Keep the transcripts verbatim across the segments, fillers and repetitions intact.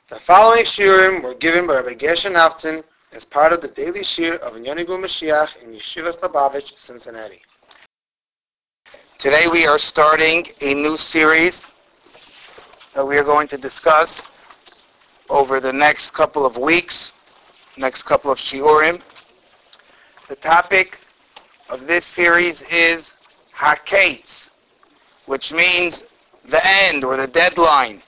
The following shiurim were given by Rabbi Gershon Naftzin as part of the daily shiur of Yonigul Mashiach in Yeshivas Lubavitch, Cincinnati. Today we are starting a new series that we are going to discuss over the next couple of weeks, next couple of shiurim. The topic of this series is Hakates, which means the end or the deadline,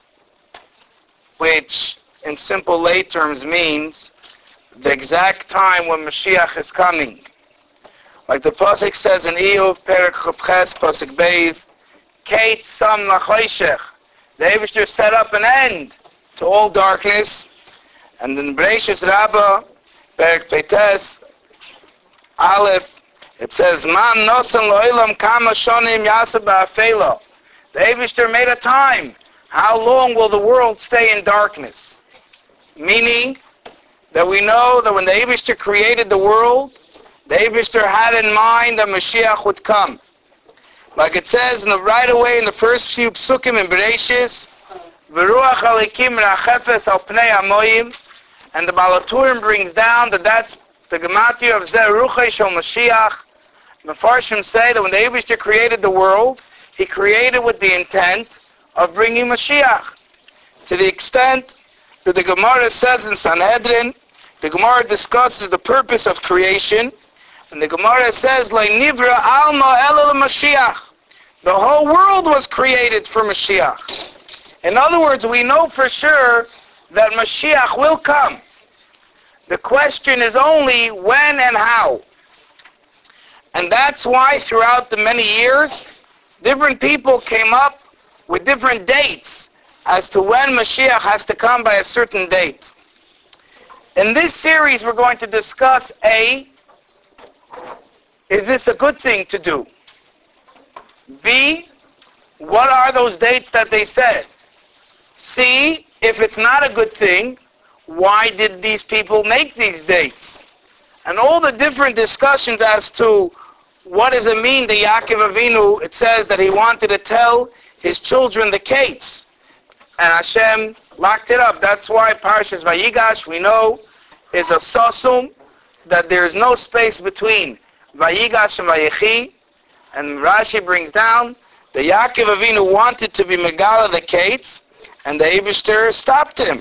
which in simple lay terms means the exact time when Mashiach is coming. Like the Pasuk says in Iyov, Perek Chavches, Pasuk Beis, Kate Sam Lachoshech. The Eibishter set up an end to all darkness. And in Bereshis Rabbah, Perek Peites, Aleph, it says, Man nosan lo'ilam kama shonim yasa ba'afela. The Eibishter made a time. How long will the world stay in darkness? Meaning that we know that when the Eibishter created the world, the Eibishter had in mind that Mashiach would come. Like it says in the, right away in the first few psukim in Bereshis, V'ruach halikim rachefes al pnei hamoyim, and the Baal HaTurim brings down that that's the gematria of Zeh Ruchei Shel Mashiach. The Farshim say that when the Eibishter created the world, he created with the intent of bringing Mashiach. To the extent that the Gemara says in Sanhedrin, the Gemara discusses the purpose of creation, and the Gemara says, "Like nivra alma elul Mashiach." The whole world was created for Mashiach. In other words, we know for sure that Mashiach will come. The question is only when and how. And that's why throughout the many years, different people came up with different dates as to when Mashiach has to come by a certain date. In this series, we're going to discuss A, is this a good thing to do? B, what are those dates that they said? C, if it's not a good thing, why did these people make these dates? And all the different discussions as to what does it mean, the Yaakov Avinu, it says that he wanted to tell his children the Kates. And Hashem locked it up. That's why Parshas Vayigash, we know, is a sasum, that there is no space between Vayigash and Vayechi. And Rashi brings down, the Yaakov Avinu wanted to be Megala the Kates, and the Eibishter stopped him.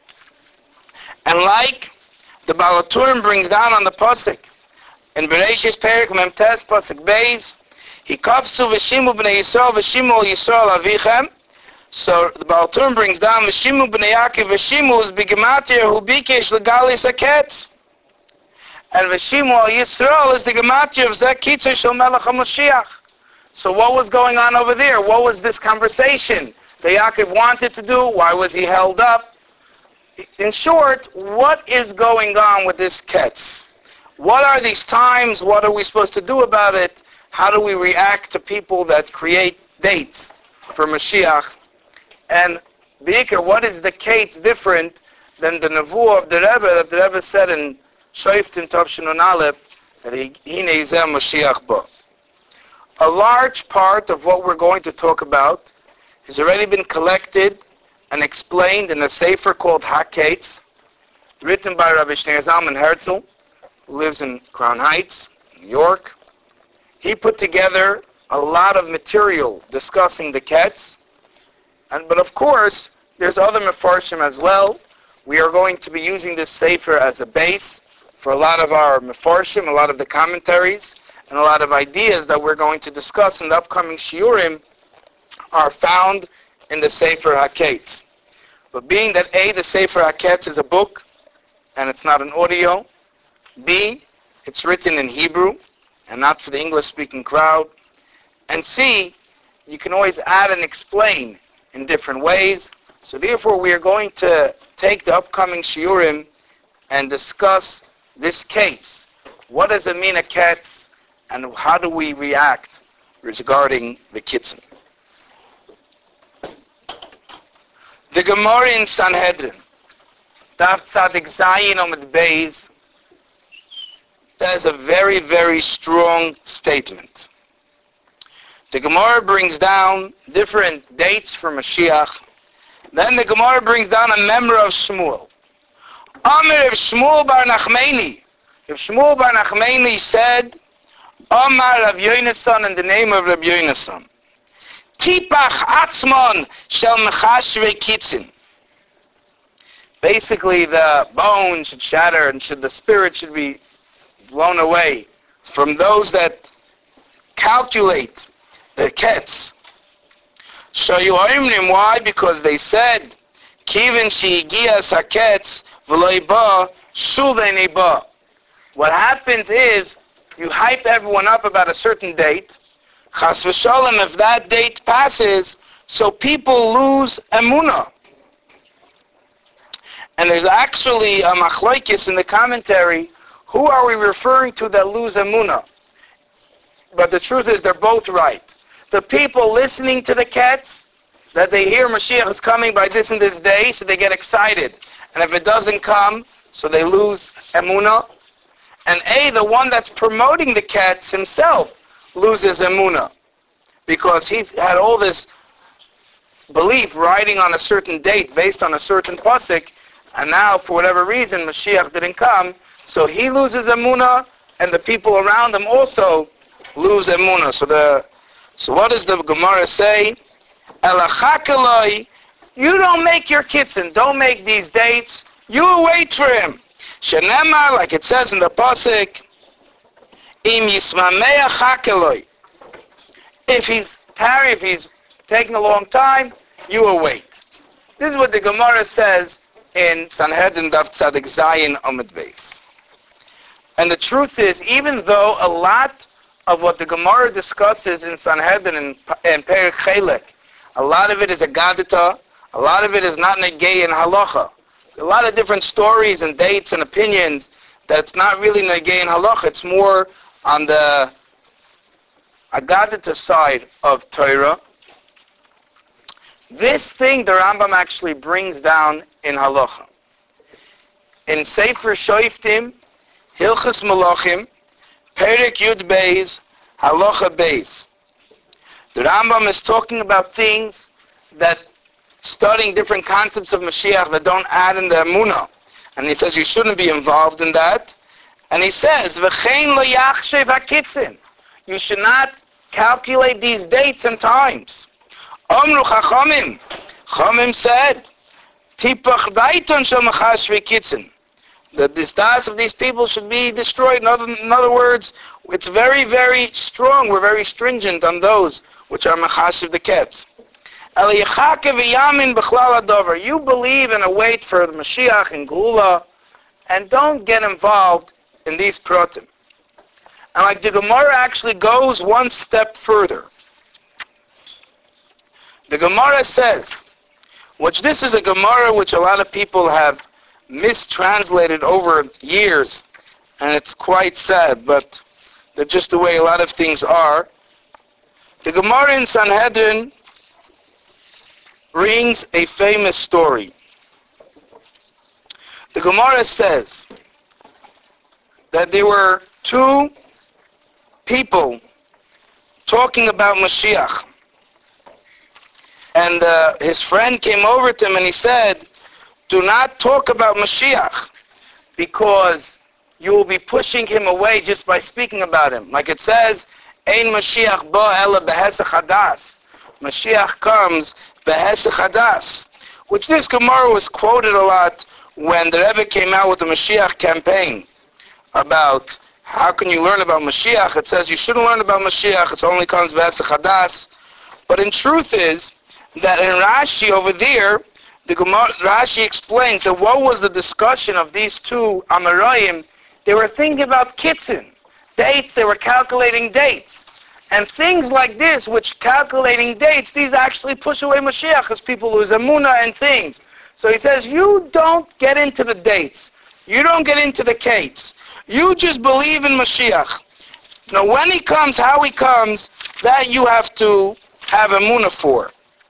And like the Baal HaTurim brings down on the Pasuk, in Bereshis Perek Memtes Pasuk Beis, He kapsu v'shimu b'nei Yisrael v'shimu Yisrael avichem. So the Baal HaTurim brings down v'shimu b'nei Yaakov v'shimu is b'gematir hu bikesh legalis haketz. And v'shimu al Yisrael is the gematir of zeh kitzur shel melech HaMashiach. So what was going on over there? What was this conversation that Yaakov wanted to do? Why was he held up? In short, what is going on with this ketz? What are these times? What are we supposed to do about it? How do we react to people that create dates for Mashiach? And Be'ikar, what is the Kates different than the Nevuah of the Rebbe that the Rebbe said in Shoiftim Tavshin and Aleph that he Hine Yizeh Mashiach Ba? A large part of what we're going to talk about has already been collected and explained in a sefer called Hakates, written by Rabbi Shneur Zalman Herzl, who lives in Crown Heights, New York. He put together a lot of material discussing the Ketz, and but of course there's other mefarshim as well. We are going to be using this sefer as a base for a lot of our mefarshim, a lot of the commentaries, and a lot of ideas that we're going to discuss in the upcoming shiurim are found in the Sefer Hakates. But being that A, the Sefer Hakates is a book, and it's not an audio, B, it's written in Hebrew, and not for the English-speaking crowd, and C, you can always add and explain in different ways. So therefore, we are going to take the upcoming shiurim and discuss this case. What does it mean, a ketz, and how do we react regarding the kitzin? The Gemara in Sanhedrin, Daf Tzadik Zayin Omid Beis, there's a very, very strong statement. The Gemara brings down different dates for Mashiach, Then the Gemara brings down a memory of Shmuel. Amir if Shmuel bar Nachmani, if Shmuel bar Nachmani said, Amar Rav Yonasan in the name of Rav Yonasan, Tipach Atzmon shel Mechashve Kitzin. Basically, the bone should shatter and should the spirit should be blown away from those that calculate the ketz. So you oimrim, why? Because they said, Kivin shehigias haketz v'lo ba shulvei ba. What happens is, you hype everyone up about a certain date. Chas v'sholem, if that date passes, so people lose emunah. And there's actually a machlokes in the commentary, who are we referring to that lose emunah? But the truth is, they're both right. The people listening to the ketz, that they hear Mashiach is coming by this and this day, so they get excited. And if it doesn't come, so they lose emunah. And A, the one that's promoting the ketz himself loses emunah. Because he had all this belief riding on a certain date based on a certain pasuk, and now for whatever reason Mashiach didn't come, so he loses emunah, and the people around him also lose emunah. So the so what does the Gemara say? Elachakaloi, you don't make your kitzin, don't make these dates, you wait for him. Shenemar, like it says in the pasuk, im yismameach chakaloi. If he's tarry, if he's taking a long time, you will wait. This is what the Gemara says in Sanhedrin Daf Tzadik Zayin Amud Beis. And the truth is, even though a lot of what the Gemara discusses in Sanhedrin and, and Perek Chelek, a lot of it is a Gadita, a lot of it is not Negei and Halacha. A lot of different stories and dates and opinions that's not really Negei and Halacha. It's more on the Agadita side of Torah. This thing the Rambam actually brings down in Halacha. In Sefer Shoiftim, Hilchas Malachim, Perek Yud Beis, Halacha Beis. The Rambam is talking about things that, studying different concepts of Mashiach that don't add in the Emunah. And he says you shouldn't be involved in that. And he says, V'chein lo yachshev hakitzin. You should not calculate these dates and times. Omru Chachamim. Chachamim said, Tipach daiton shel mechashve kitzin. That the status of these people should be destroyed. In other, in other words, it's very, very strong. We're very stringent on those which are mechashiv the ketz. You believe and await for the Mashiach and Geula, and don't get involved in these pratim. And like the Gemara actually goes one step further. The Gemara says, which this is a Gemara which a lot of people have mistranslated over years, and it's quite sad, but that's just the way a lot of things are. The Gemara in Sanhedrin brings a famous story. The Gemara says that there were two people talking about Mashiach. And uh, his friend came over to him and he said, do not talk about Mashiach, because you will be pushing him away just by speaking about him. Like it says, Ein Mashiach ba ela behesach hadas. Mashiach comes behesach hadas. Which this Gemara was quoted a lot when the Rebbe came out with the Mashiach campaign about how can you learn about Mashiach. It says you shouldn't learn about Mashiach, it only comes behesach hadas. But in truth is that in Rashi over there, the Gemara, Rashi explains that what was the discussion of these two Amoraim. They were thinking about kitzin, dates, they were calculating dates. And things like this, which calculating dates, these actually push away Mashiach because people lose emunah and things. So he says, you don't get into the dates. You don't get into the kates. You just believe in Mashiach. Now when he comes, how he comes, that you have to have emunah for.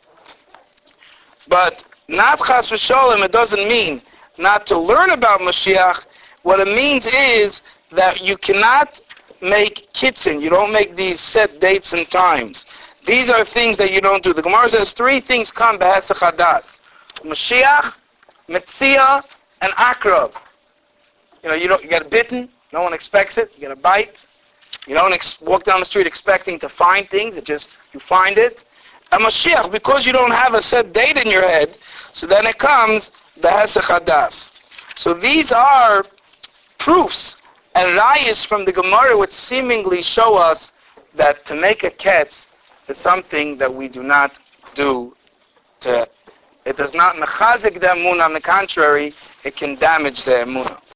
But not chas v'sholem, it doesn't mean not to learn about Mashiach. What it means is that you cannot make kitzin. You don't make these set dates and times. These are things that you don't do. The Gemara says three things come behesach hadas. Mashiach, Metzia, and Akrab. You know, you don't you get bitten. No one expects it. You get a bite. You don't ex- walk down the street expecting to find things. It just you find it. And Mashiach, because you don't have a set date in your head, so then it comes the Hesach Hadas. So these are proofs and rayas from the Gemara which seemingly show us that to make a ketz is something that we do not do. To, it does not mechazik the emunah. On the contrary, it can damage the emunah.